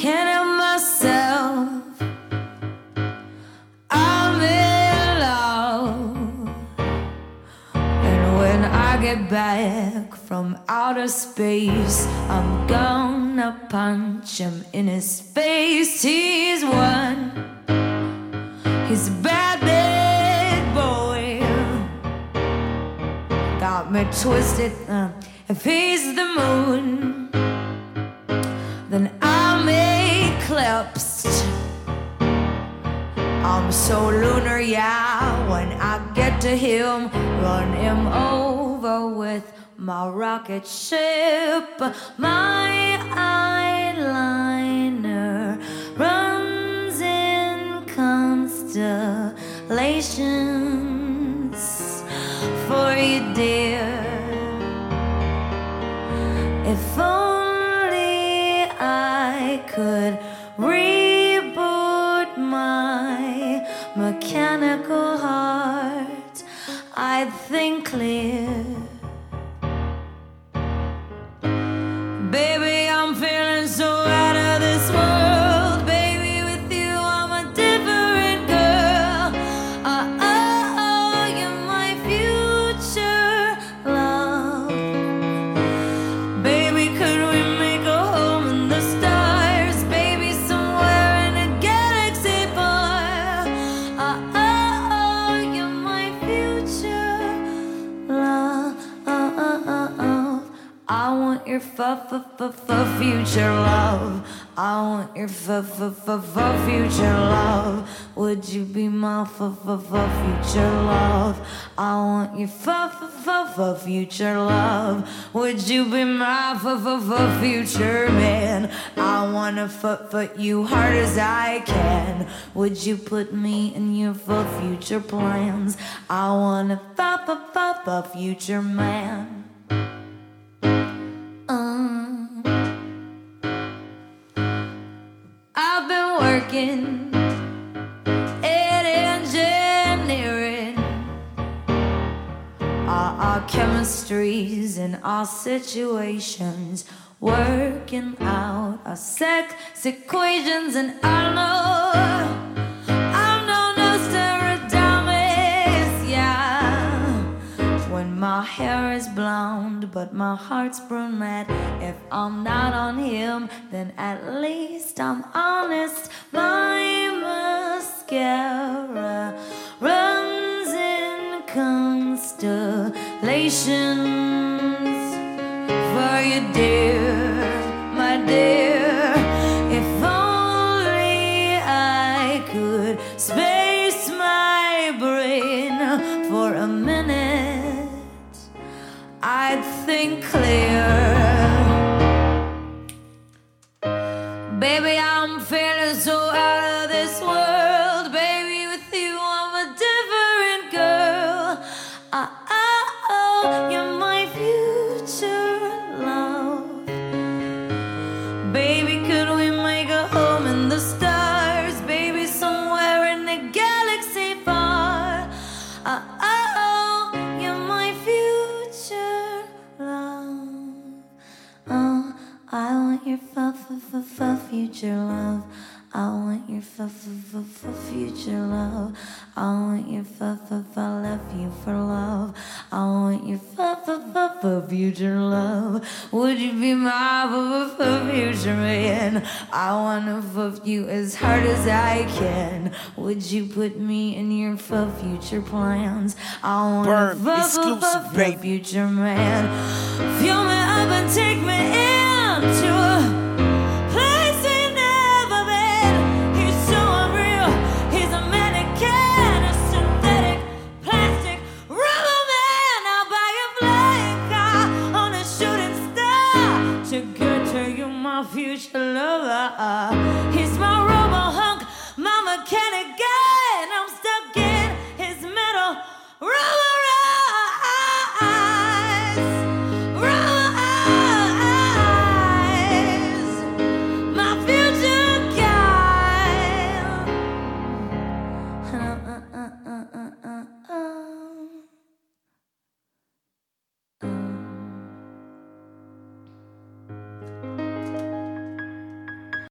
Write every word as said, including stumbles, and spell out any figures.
can't help myself. I'm in love. And when I get back from outer space, I'm gonna punch him in his face. He's one, he's a bad, bad boy. Got me twisted. Uh, if he's the moon, then I'm eclipsed. I'm so lunar, yeah. When I get to him, run him over with my rocket ship. My eyeliner runs in constellations for you, dear. If only I could reboot my mechanical heart, I'd think clear. Baby, I'm feeling so out of this world. Baby, with you I'm a different girl. Oh, oh, oh, you're my future love. Baby, could we make a home in the stars? Baby, somewhere in a galaxy far. Oh, oh, oh, you're my future love. Oh, oh, oh, oh. I want your f-f-f-f-future love. I want your f-f-f-f-future love. Would you be my f-f-f-future love? I want your f-f-f-future love. Would you be my f-f-f-future man? I wanna f-f you hard as I can. Would you put me in your f-future plans? I want a f-f-f-future man. Um, I've been working in engineering. Our, our chemistries and our situations, working out our sex equations, and I know I'm no Nostradamus, yeah. When my hair is blonde, but my heart's brunette. If I'm not on him, then at least I'm honest. My mascara runs in constellations for you, dear, my dear. If only I could space my brain for a minute, I'd think clear. Baby, I'm feeling so out of this world. Baby, with you I'm a different girl. Oh, oh, oh, you're my future love. Baby, could we make a home in the stars? Baby, somewhere in the galaxy far. Oh, oh, oh, you're my future love. Oh, I want your f-f-f-f-future love. I want your f-f-f-f-future love. I want your f-f-f I left you for love. I want your f-f-f-future love. Would you be my f-f-future man? I wanna f you as hard as I can. Would you put me in your f-future plans? I want a f-f-f-future man. Fuel me up and take me into a place we've never been. He's so unreal, he's a mannequin, a synthetic plastic rubber man. I'll buy a flying car on a shooting star to get to you, my future lover. He's my robo hunk, my mechanic guy.